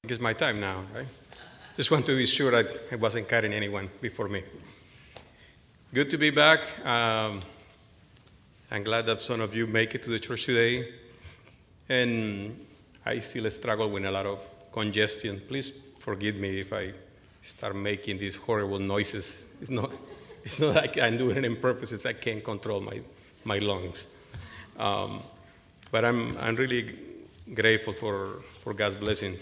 It's my time now, right? Just want to be sure that I wasn't carrying anyone before me. Good to be back. I'm glad that some of you make it to the church today. And I still struggle with a lot of congestion. Please forgive me if I start making these horrible noises. It's not like I'm doing it on purpose. It's I can't control my lungs. But I'm really grateful for God's blessings.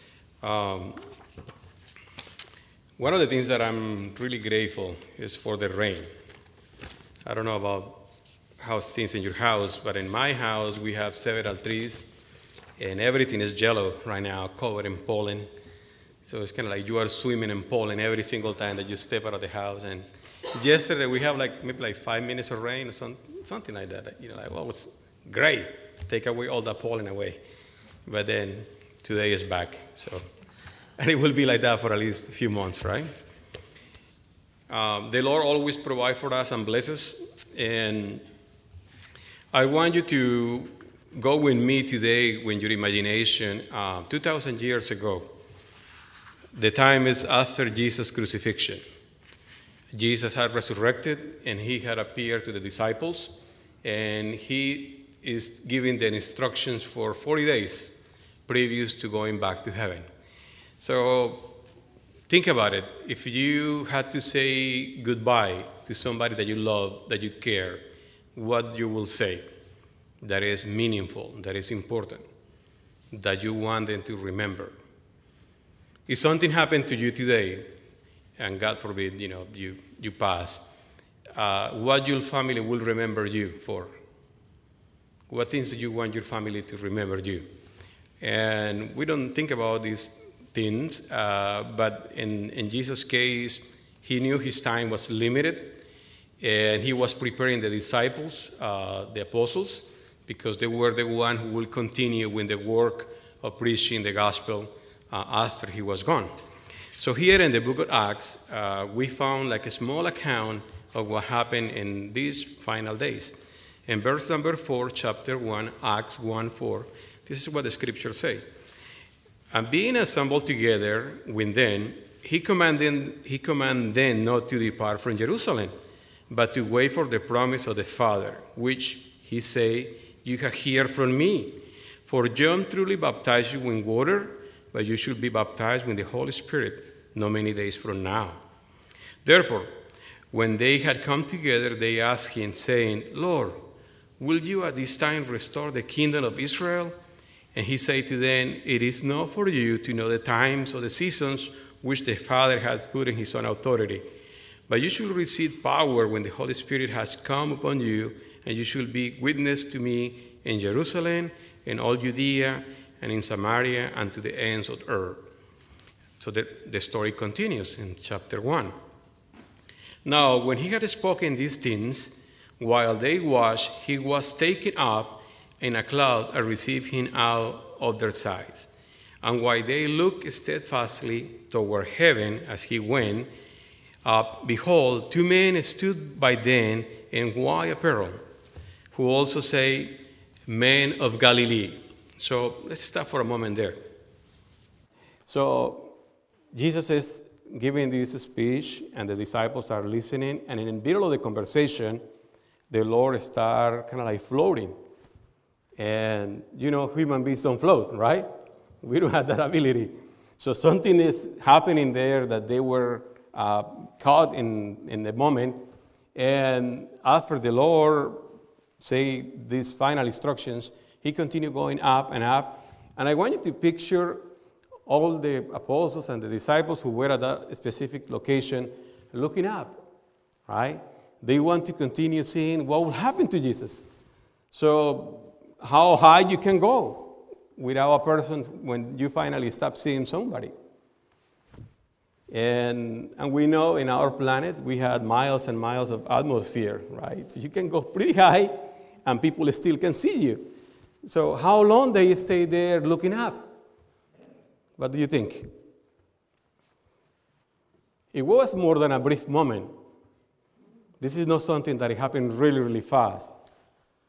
One of the things that I'm really grateful is for the rain. I don't know about how's things in your house, but in my house we have several trees, and everything is yellow right now, covered in pollen. So it's kind of like you are swimming in pollen every single time that you step out of the house. And yesterday we have maybe 5 minutes of rain or something like that. Well, it was great. Take away all the pollen away. But then today is back. And it will be like that for at least a few months, right? The Lord always provides for us and blesses. And I want you to go with me today when your imagination, 2,000 years ago, the time is after Jesus' crucifixion. Jesus had resurrected, and he had appeared to the disciples, and he is giving the instructions for 40 days previous to going back to heaven. So think about it. If you had to say goodbye to somebody that you love, that you care, what you will say that is meaningful, that is important, that you want them to remember. If something happened to you today, and God forbid, you pass, what your family will remember you for? What things do you want your family to remember you? And we don't think about these things, but in Jesus' case, he knew his time was limited, and he was preparing the disciples, the apostles, because they were the one who will continue with the work of preaching the gospel after he was gone. So here in the book of Acts, we found a small account of what happened in these final days. In verse number 4, chapter 1, Acts 1:4, this is what the scriptures say. And being assembled together with them, he commanded them not to depart from Jerusalem, but to wait for the promise of the Father, which he said, you have heard from me. For John truly baptized you with water, but you should be baptized with the Holy Spirit not many days from now. Therefore, when they had come together, they asked him, saying, Lord, will you at this time restore the kingdom of Israel? And he said to them, it is not for you to know the times or the seasons which the Father has put in his own authority, but you should receive power when the Holy Spirit has come upon you, and you should be witness to me in Jerusalem, in all Judea, and in Samaria, and to the ends of the earth. So the story continues in chapter 1. Now, when he had spoken these things, while they watched, he was taken up in a cloud and received him out of their sight. And while they looked steadfastly toward heaven as he went up, behold, two men stood by them in white apparel, who also say, men of Galilee. So let's stop for a moment there. So Jesus is giving this speech, and the disciples are listening, and in the middle of the conversation, the Lord starts kind of floating. And, human beings don't float, right? We don't have that ability. So something is happening there that they were caught in the moment. And after the Lord say these final instructions, he continued going up and up. And I want you to picture all the apostles and the disciples who were at that specific location looking up, right? They want to continue seeing what will happen to Jesus. So how high you can go without a person when you finally stop seeing somebody. And we know in our planet we had miles and miles of atmosphere, right? So you can go pretty high and people still can see you. So how long they stay there looking up? What do you think? It was more than a brief moment. This is not something that happened really, really fast.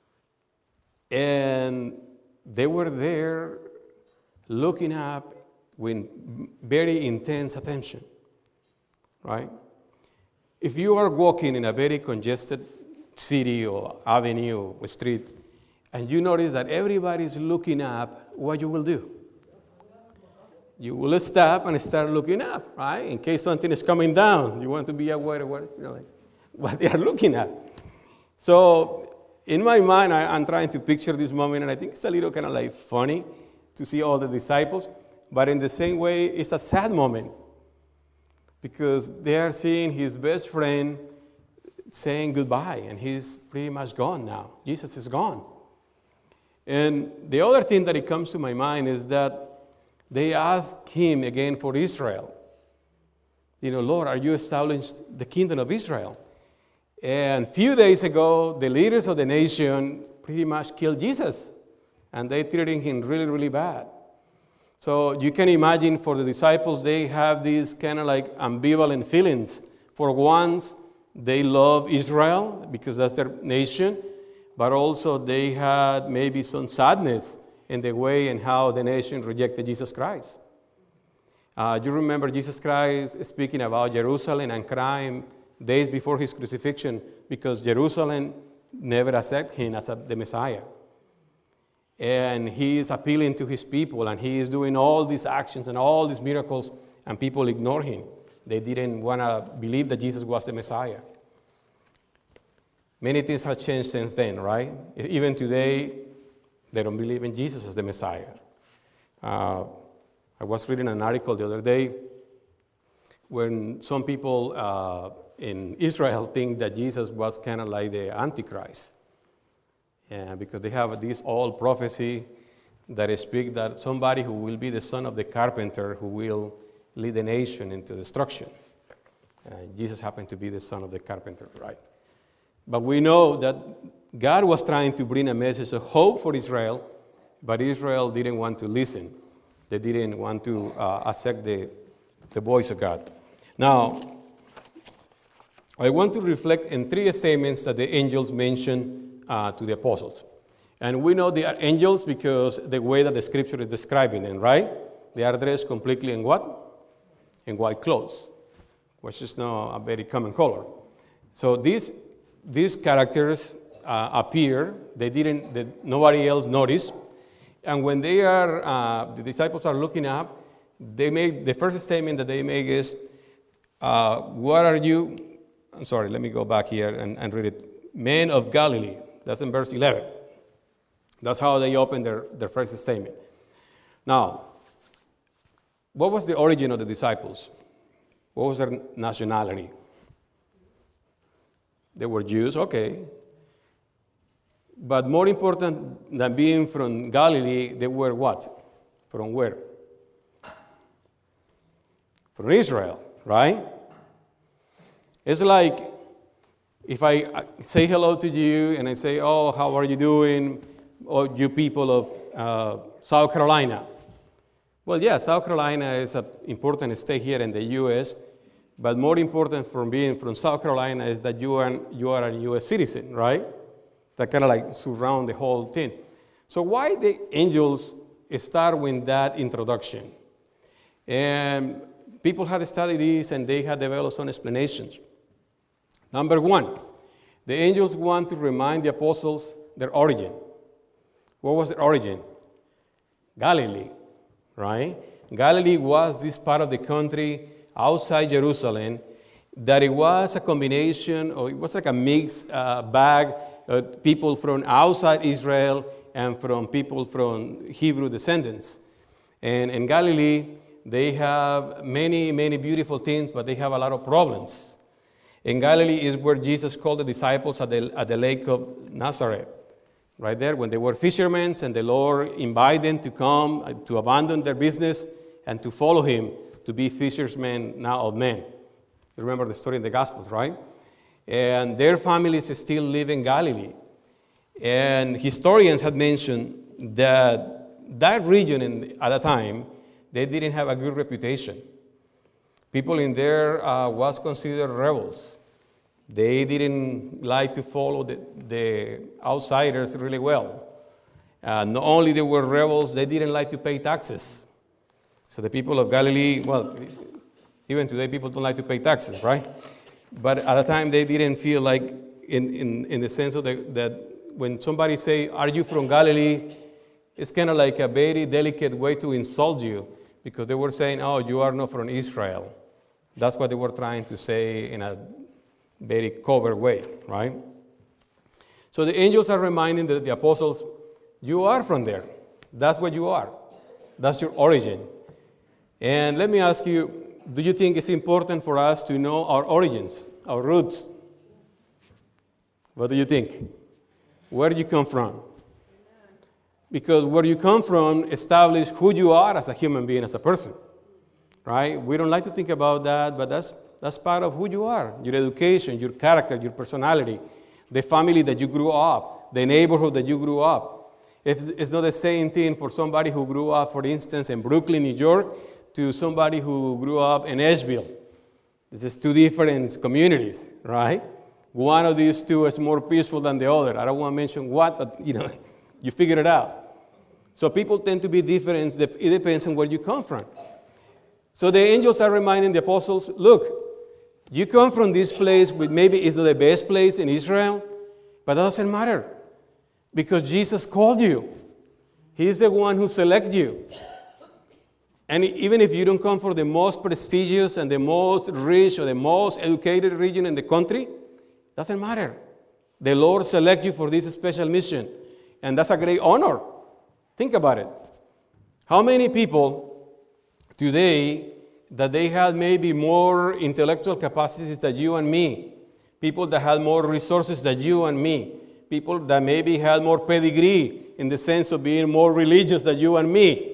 And they were there looking up with very intense attention, right? If you are walking in a very congested city or avenue or street, and you notice that everybody is looking up, what you will do? You will stop and start looking up, right? In case something is coming down, you want to be aware of what they are looking at. So in my mind, I'm trying to picture this moment, and I think it's a little kind of like funny to see all the disciples, but in the same way, it's a sad moment because they are seeing his best friend saying goodbye, and he's pretty much gone now. Jesus is gone. And the other thing that it comes to my mind is that they asked him again for Israel. Lord, are you established the kingdom of Israel? And a few days ago, the leaders of the nation pretty much killed Jesus, and they treated him really, really bad. So you can imagine for the disciples, they have these kind of like ambivalent feelings. For once, they love Israel because that's their nation, but also they had maybe some sadness in the way and how the nation rejected Jesus Christ. You remember Jesus Christ speaking about Jerusalem and crying days before his crucifixion because Jerusalem never accepted him as the Messiah. And he is appealing to his people, and he is doing all these actions and all these miracles, and people ignore him. They didn't want to believe that Jesus was the Messiah. Many things have changed since then, right? Even today, they don't believe in Jesus as the Messiah. I was reading an article the other day when some people in Israel think that Jesus was kind of like the Antichrist. Because they have this old prophecy that speaks that somebody who will be the son of the carpenter who will lead the nation into destruction. Jesus happened to be the son of the carpenter, right? But we know that God was trying to bring a message of hope for Israel, but Israel didn't want to listen. They didn't want to accept the voice of God. Now, I want to reflect in three statements that the angels mention to the apostles. And we know they are angels because the way that the scripture is describing them, right? They are dressed completely in what? In white clothes, which is not a very common color. So these characters appear. Nobody else noticed. And when they are, the disciples are looking up, they make, the first statement that they make is, what are you, I'm sorry, let me go back here and read it. Men of Galilee. That's in verse 11. That's how they open their first statement. Now, what was the origin of the disciples? What was their nationality? They were Jews, okay. But more important than being from Galilee, they were what? From where? From Israel, right? It's like if I say hello to you and I say, oh, how are you doing? Oh, you people of South Carolina. Well, yeah, South Carolina is an important state here in the U.S., but more important from being from South Carolina is that you are a U.S. citizen, right? That kind of like surround the whole thing. So why the angels start with that introduction? And people had studied this and they had developed some explanations. Number one, the angels want to remind the apostles their origin. What was their origin? Galilee, right? Galilee was this part of the country outside Jerusalem that it was a combination, or it was like a mixed bag of people from outside Israel and from people from Hebrew descendants. And in Galilee, they have many, many beautiful things, but they have a lot of problems. In Galilee is where Jesus called the disciples at the lake of Nazareth. Right there, when they were fishermen, and the Lord invited them to come, to abandon their business, and to follow him, to be fishermen now of men. You remember the story in the Gospels, right? And their families still live in Galilee. And historians had mentioned that region at that time, they didn't have a good reputation. People in there was considered rebels. They didn't like to follow the outsiders really well. Not only they were rebels, they didn't like to pay taxes. So the people of Galilee, well, even today people don't like to pay taxes, right? But at the time they didn't feel like, in the sense of that when somebody say, are you from Galilee? It's kind of like a very delicate way to insult you, because they were saying, oh, you are not from Israel. That's what they were trying to say in a very covert way, right? So the angels are reminding the apostles, you are from there. That's what you are. That's your origin. And let me ask you, do you think it's important for us to know our origins, our roots? What do you think? Where do you come from? Because where you come from establishes who you are as a human being, as a person, right? We don't like to think about that, but that's part of who you are, your education, your character, your personality, the family that you grew up, the neighborhood that you grew up. It's not the same thing for somebody who grew up, for instance, in Brooklyn, New York, to somebody who grew up in Asheville. This is two different communities, right? One of these two is more peaceful than the other. I don't want to mention what, but you figure it out. So people tend to be different. It depends on where you come from. So the angels are reminding the apostles, look, you come from this place, which maybe is not the best place in Israel, but that doesn't matter, because Jesus called you. He's the one who selected you. And even if you don't come from the most prestigious and the most rich or the most educated region in the country, doesn't matter. The Lord selected you for this special mission, and that's a great honor. Think about it. How many people today that they have maybe more intellectual capacities than you and me, people that have more resources than you and me, people that maybe have more pedigree in the sense of being more religious than you and me,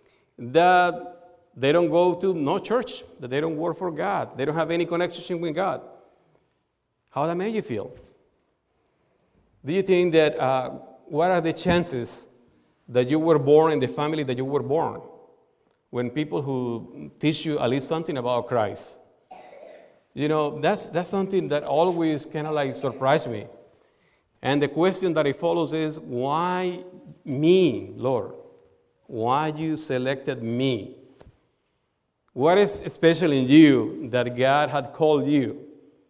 that they don't go to no church, that they don't work for God, they don't have any connection with God. How that made you feel? Do you think that, what are the chances that you were born in the family that you were born? When people who teach you at least something about Christ. That's something that always kind of like surprised me. And the question that it follows is, why me, Lord? Why you selected me? What is special in you that God had called you?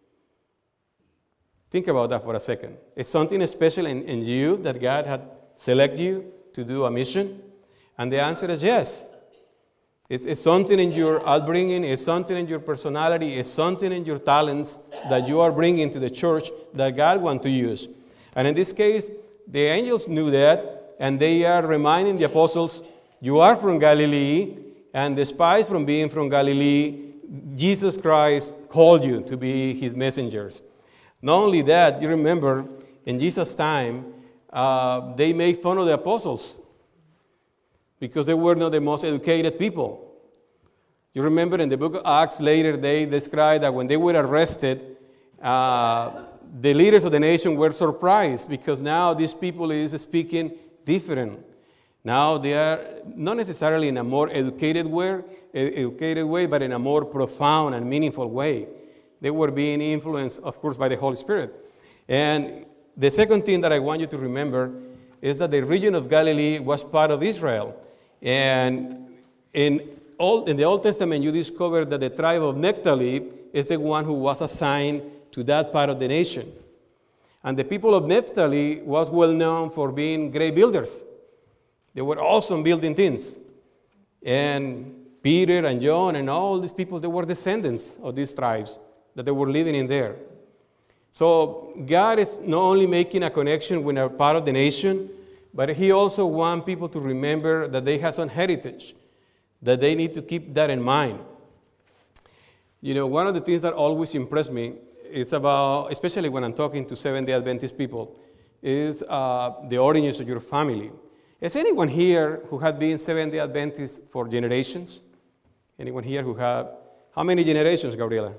Think about that for a second. Is something special in you that God had selected you to do a mission? And the answer is yes. It's something in your upbringing, it's something in your personality, it's something in your talents that you are bringing to the church that God wants to use. And in this case, the angels knew that, and they are reminding the apostles, you are from Galilee, and despite from being from Galilee, Jesus Christ called you to be his messengers. Not only that, you remember, in Jesus' time, they made fun of the apostles because they were not the most educated people. You remember in the book of Acts later, they described that when they were arrested, the leaders of the nation were surprised because now these people is speaking different. Now they are not necessarily in a more educated way, but in a more profound and meaningful way. They were being influenced, of course, by the Holy Spirit. And the second thing that I want you to remember is that the region of Galilee was part of Israel. And in the Old Testament, you discover that the tribe of Naphtali is the one who was assigned to that part of the nation. And the people of Naphtali was well known for being great builders. They were awesome building things. And Peter and John and all these people, they were descendants of these tribes that they were living in there. So God is not only making a connection with a part of the nation, but he also wants people to remember that they have some heritage, that they need to keep that in mind. One of the things that always impressed me is about, especially when I'm talking to Seventh-day Adventist people, is the origins of your family. Is anyone here who had been Seventh-day Adventist for generations? Anyone here who have, how many generations, Gabriela?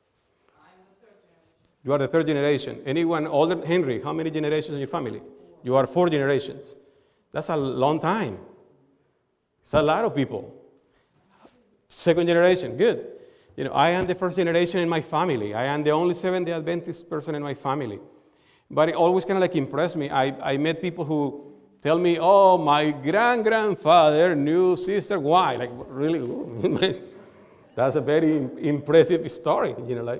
You are the third generation. Anyone older? Henry, how many generations in your family? You are 4 generations. That's a long time. It's a lot of people. Second generation, good. I am the first generation in my family. I am the only Seventh-day Adventist person in my family. But it always kind of like impressed me. I met people who Tell me, oh, my grandfather knew Sister Y. Like, really? That's a very impressive story, like.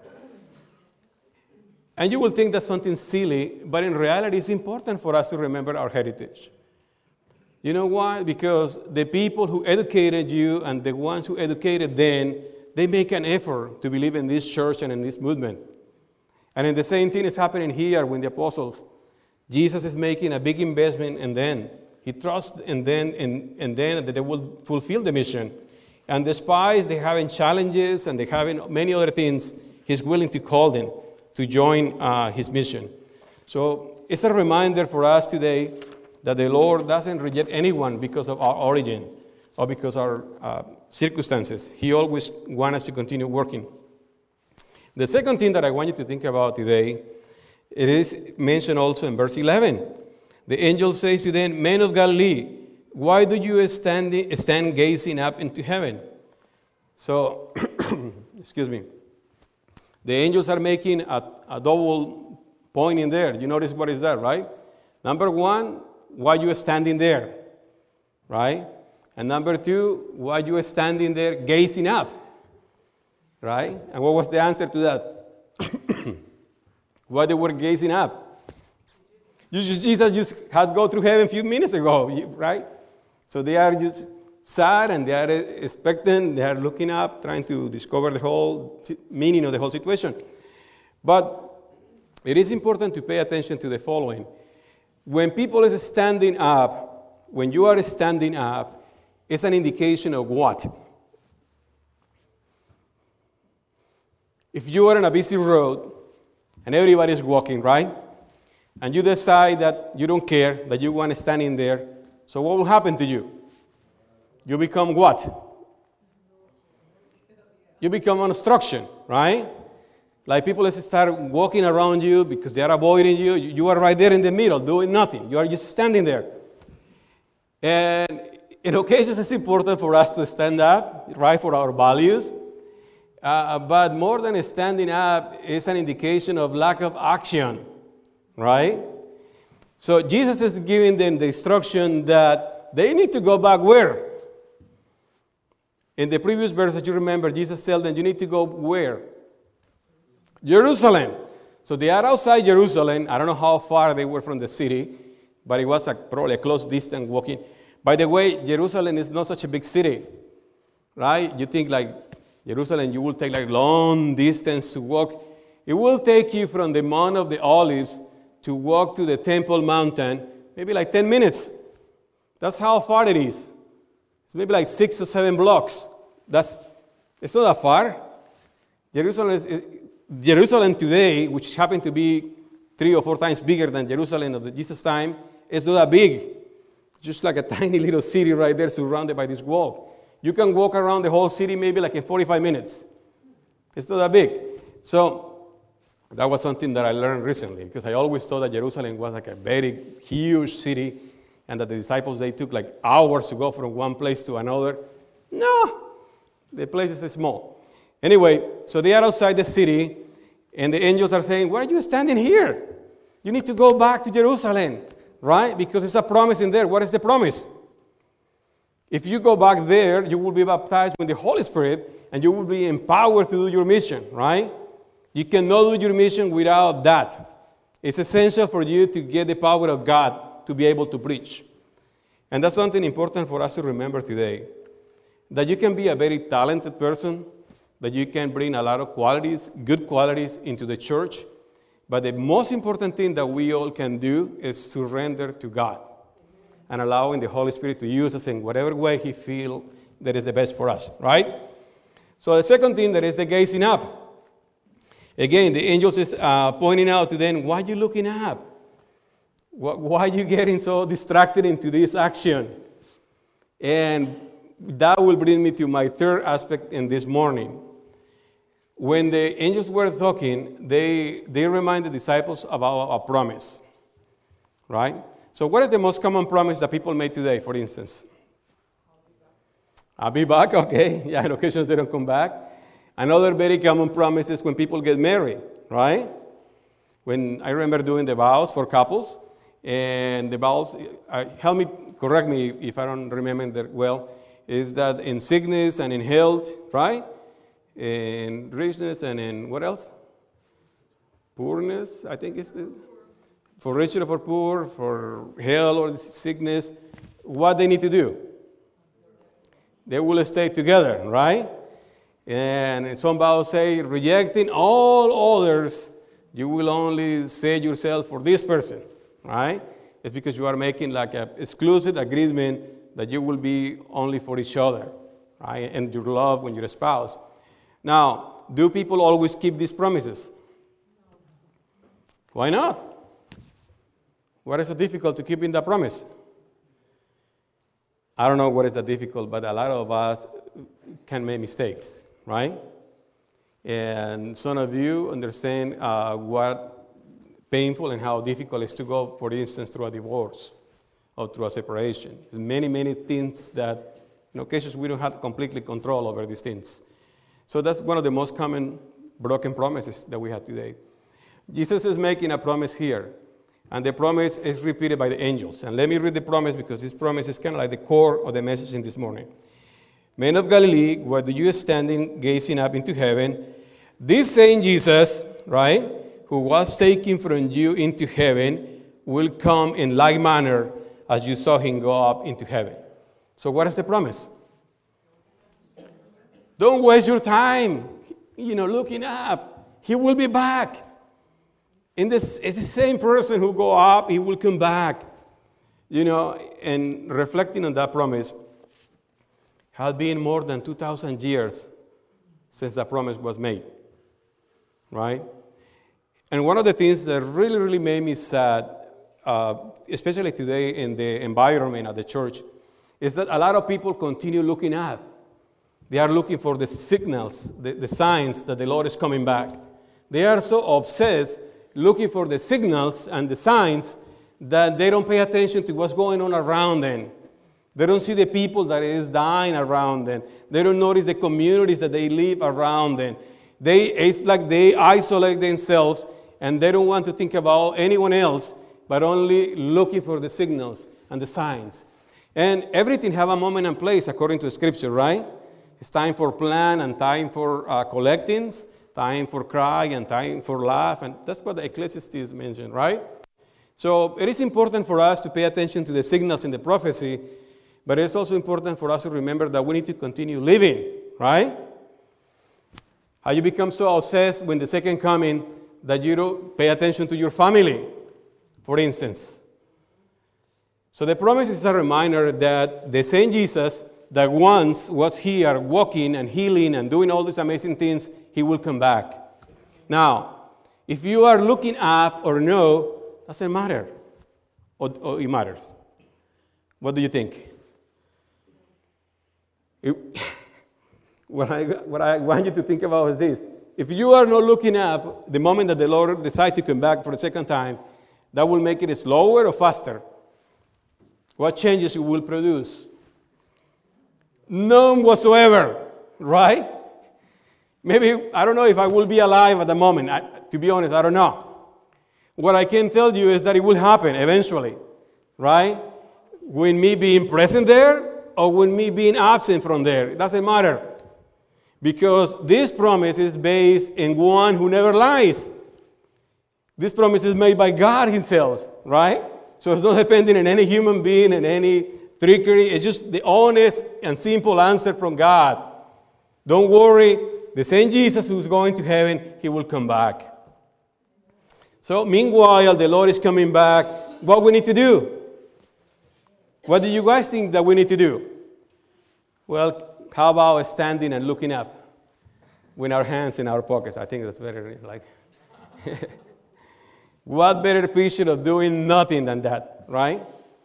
And you will think that's something silly, but in reality, it's important for us to remember our heritage. You know why? Because the people who educated you and the ones who educated them, they make an effort to believe in this church and in this movement. And the same thing is happening here with the apostles. Jesus is making a big investment in them. He trusts in them and then that they will fulfill the mission. And despite they having challenges and they having many other things, he's willing to call them to join his mission. So it's a reminder for us today that the Lord doesn't reject anyone because of our origin or because of our circumstances. He always wants us to continue working. The second thing that I want you to think about today, it is mentioned also in verse 11. The angel says to them, "Men of Galilee, why do you stand gazing up into heaven?" So, excuse me. The angels are making a double point in there. You notice what is that, right? Number one, why you are standing there, right? And number two, why you are standing there gazing up, right? And what was the answer to that? Why they were gazing up? Jesus just had to go through heaven a few minutes ago, right? So they are just sad and they are expectant, they are looking up, trying to discover the whole meaning of the whole situation. But it is important to pay attention to the following. When people is standing up, when you are standing up, it's an indication of what? If you are on a busy road and everybody is walking, right? And you decide that you don't care, that you want to stand in there, so what will happen to you? You become what? You become an obstruction, right? Like people start walking around you because they are avoiding you. You are right there in the middle doing nothing. You are just standing there. And in occasions, it's important for us to stand up, right, for our values. But more than standing up, it's an indication of lack of action, right? So Jesus is giving them the instruction that they need to go back where? In the previous verse that you remember, Jesus told them, you need to go where? Jerusalem. So they are outside Jerusalem. I don't know how far they were from the city, but it was probably a close distance walking. By the way, Jerusalem is not such a big city, right? You think like Jerusalem, you will take like long distance to walk. It will take you from the Mount of the Olives to walk to the Temple Mountain, maybe like 10 minutes. That's how far it is. It's maybe like 6 or 7 blocks. It's not that far. Jerusalem today, which happened to be 3 or 4 times bigger than Jerusalem of Jesus' time, is not that big. Just like a tiny little city right there surrounded by this wall. You can walk around the whole city maybe like in 45 minutes. It's not that big. So that was something that I learned recently because I always thought that Jerusalem was like a very huge city and that the disciples, they took like hours to go from one place to another. No, the place is small. Anyway, so they are outside the city and the angels are saying, why are you standing here? You need to go back to Jerusalem, right? Because it's a promise in there. What is the promise? If you go back there, you will be baptized with the Holy Spirit and you will be empowered to do your mission, right? You cannot do your mission without that. It's essential for you to get the power of God to be able to preach. And that's something important for us to remember today. That you can be a very talented person, that you can bring a lot of qualities, good qualities into the church. But the most important thing that we all can do is surrender to God and allowing the Holy Spirit to use us in whatever way He feels that is the best for us, right? So the second thing that is the gazing up. Again, the angels is pointing out to them, why are you looking up? Why are you getting so distracted into this action? And that will bring me to my third aspect in this morning. When the angels were talking, they remind the disciples about a promise, right? So what is the most common promise that people make today, for instance? I'll be back, okay. Yeah, on occasions they don't come back. Another very common promise is when people get married, right? When I remember doing the vows for couples, And the Bible, help me, correct me if I don't remember that well, is that in sickness and in health, right? In richness and in what else? Poorness, I think it's this. For rich or for poor, for health or sickness, what they need to do? They will stay together, right? And some Bibles say, rejecting all others, you will only save yourself for this person, right? It's because you are making like an exclusive agreement that you will be only for each other, right? And your love when your spouse. Now, do people always keep these promises? Why not? What is so difficult to keep in that promise? I don't know what is so difficult, but a lot of us can make mistakes, right? And some of you understand what painful and how difficult it is to go, for instance, through a divorce or through a separation. There's many things that, in occasions, we don't have completely control over these things. So that's one of the most common broken promises that we have today. Jesus is making a promise here, and the promise is repeated by the angels. And let me read the promise, because this promise is kind of like the core of the message in this morning. Men of Galilee, why do you standing gazing up into heaven? This same Jesus, right, who was taken from you into heaven, will come in like manner as you saw him go up into heaven. So what is the promise? Don't waste your time, looking up. He will be back. It's the same person who go up, he will come back. And reflecting on that promise, has been more than 2,000 years since that promise was made, right? And one of the things that really made me sad, especially today in the environment at the church, is that a lot of people continue looking up. They are looking for the signals, the signs that the Lord is coming back. They are so obsessed looking for the signals and the signs that they don't pay attention to what's going on around them. They don't see the people that is dying around them. They don't notice the communities that they live around them. It's like they isolate themselves, and they don't want to think about anyone else, but only looking for the signals and the signs. And everything have a moment and place according to Scripture, right? It's time for plan and time for collectings, time for cry and time for laugh, and that's what the Ecclesiastes mentioned, right? So it is important for us to pay attention to the signals in the prophecy, but it's also important for us to remember that we need to continue living, right? How you become so obsessed with the second coming that you don't pay attention to your family, for instance. So the promise is a reminder that the same Jesus that once was here walking and healing and doing all these amazing things, he will come back. Now, if you are looking up or no, doesn't matter. Or it matters. What do you think? What I want you to think about is this. If you are not looking up, the moment that the Lord decides to come back for the second time, that will make it slower or faster? What changes it will produce? None whatsoever, right? Maybe, I don't know if I will be alive at the moment. To be honest, I don't know. What I can tell you is that it will happen eventually, right? With me being present there or with me being absent from there. It doesn't matter. Because this promise is based in one who never lies. This promise is made by God himself, right? So it's not depending on any human being and any trickery. It's just the honest and simple answer from God. Don't worry. The same Jesus who's going to heaven, he will come back. So meanwhile, the Lord is coming back. What we need to do? What do you guys think that we need to do? Well, how about standing and looking up with our hands in our pockets? I think that's better. What better picture of doing nothing than that, right?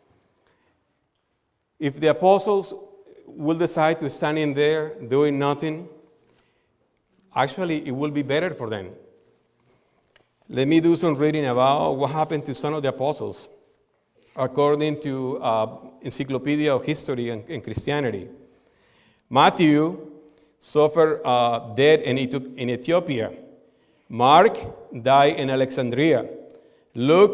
If the apostles will decide to stand in there doing nothing, actually, it will be better for them. Let me do some reading about what happened to some of the apostles, according to Encyclopedia of History and Christianity. Matthew suffered death in Ethiopia. Mark died in Alexandria. Luke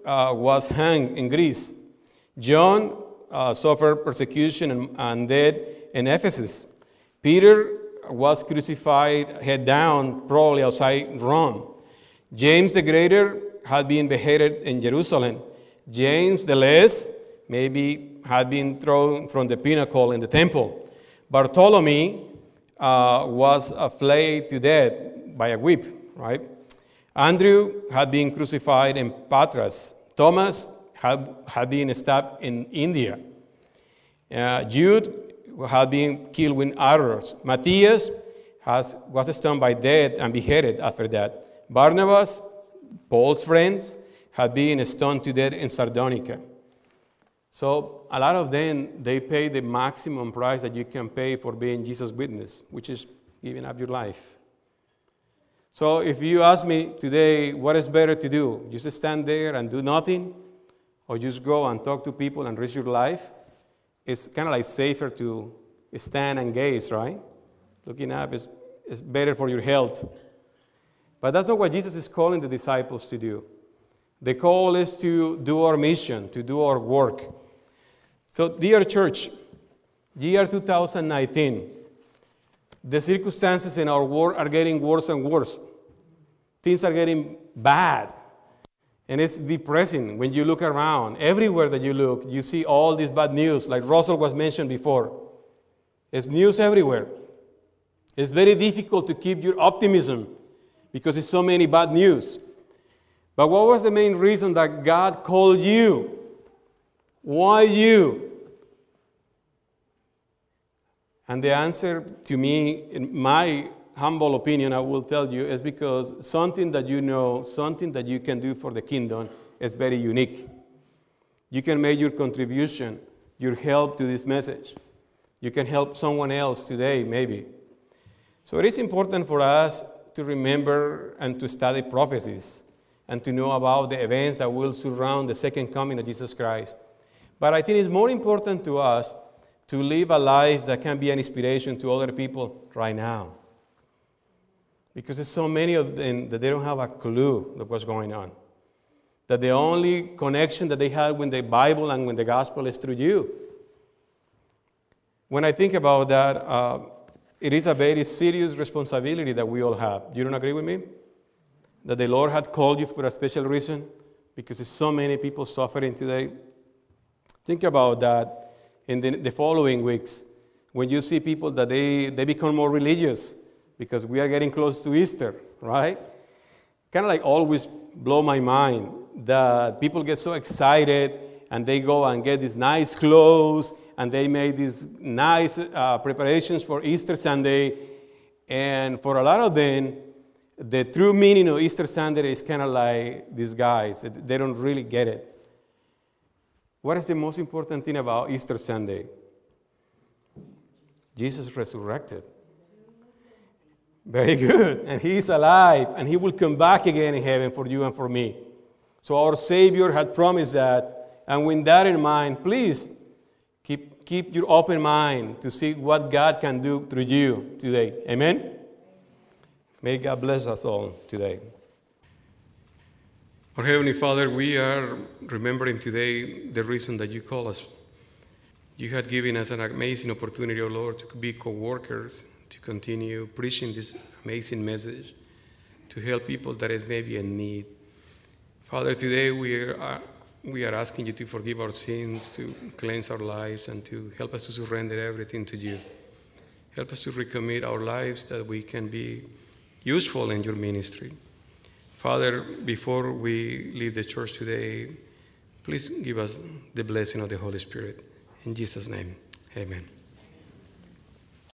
was hanged in Greece. John suffered persecution and death in Ephesus. Peter was crucified head down, probably outside Rome. James the Greater had been beheaded in Jerusalem. James the Less maybe had been thrown from the pinnacle in the temple. Bartholomew was flayed to death by a whip, right? Andrew had been crucified in Patras. Thomas had been stabbed in India. Jude had been killed with arrows. Matthias was stoned by death and beheaded after that. Barnabas, Paul's friends, had been stoned to death in Sardonica. So a lot of them, they pay the maximum price that you can pay for being Jesus' witness, which is giving up your life. So if you ask me today, what is better to do? Just stand there and do nothing? Or just go and talk to people and risk your life? It's kind of like safer to stand and gaze, right? Looking up is better for your health. But that's not what Jesus is calling the disciples to do. The call is to do our mission, to do our work. So, dear church, year 2019, the circumstances in our world are getting worse and worse. Things are getting bad. And it's depressing when you look around. Everywhere that you look, you see all this bad news, like Russell was mentioned before. It's news everywhere. It's very difficult to keep your optimism because it's so many bad news. But what was the main reason that God called you? Why you? And the answer to me, in my humble opinion, I will tell you, is because something that you know, something that you can do for the kingdom is very unique. You can make your contribution, your help to this message. You can help someone else today, maybe. So it is important for us to remember and to study prophecies and to know about the events that will surround the second coming of Jesus Christ. But I think it's more important to us to live a life that can be an inspiration to other people right now. Because there's so many of them that they don't have a clue of what's going on. That the only connection that they have with the Bible and with the gospel is through you. When I think about that, it is a very serious responsibility that we all have. You don't agree with me? That the Lord had called you for a special reason? Because there's so many people suffering today. Think about that in the following weeks, when you see people that they become more religious because we are getting close to Easter, right? Kind of like always blow my mind that people get so excited and they go and get these nice clothes and they make these nice preparations for Easter Sunday. And for a lot of them, the true meaning of Easter Sunday is kind of like these guys. They don't really get it. What is the most important thing about Easter Sunday? Jesus resurrected. Very good. And he is alive, and he will come back again in heaven for you and for me. So our Savior had promised that. And with that in mind, please keep your open mind to see what God can do through you today. Amen? May God bless us all today. Our Heavenly Father, we are remembering today the reason that you call us. You had given us an amazing opportunity, O Lord, to be co-workers, to continue preaching this amazing message, to help people that is maybe in need. Father, today we are asking you to forgive our sins, to cleanse our lives, and to help us to surrender everything to you. Help us to recommit our lives that we can be useful in your ministry. Father, before we leave the church today, please give us the blessing of the Holy Spirit. In Jesus' name, amen.